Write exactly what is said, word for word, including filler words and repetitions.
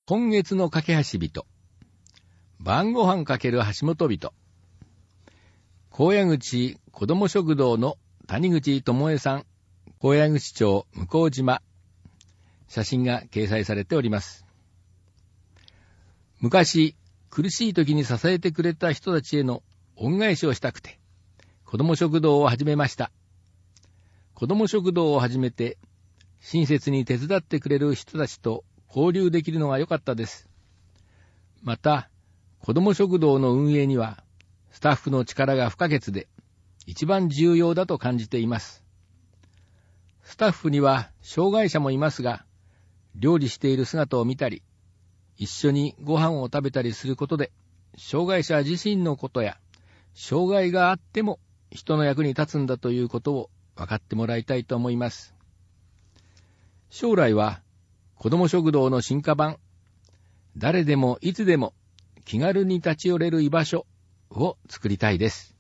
今月の架け橋人、晩ご飯かける橋本人、高野口子ども食堂の谷口智恵さん、高野口町向島、写真が掲載されております。昔、苦しい時に支えてくれた人たちへの恩返しをしたくて、子ども食堂を始めました。子ども食堂を始めて、親切に手伝ってくれる人たちと交流できるのが良かったです。また、子ども食堂の運営には、スタッフの力が不可欠で、一番重要だと感じています。スタッフには障害者もいますが、料理している姿を見たり、一緒にご飯を食べたりすることで、障害者自身のことや、障害があっても人の役に立つんだということを分かってもらいたいと思います。将来は、子ども食堂の進化版、誰でもいつでも気軽に立ち寄れる居場所を作りたいです。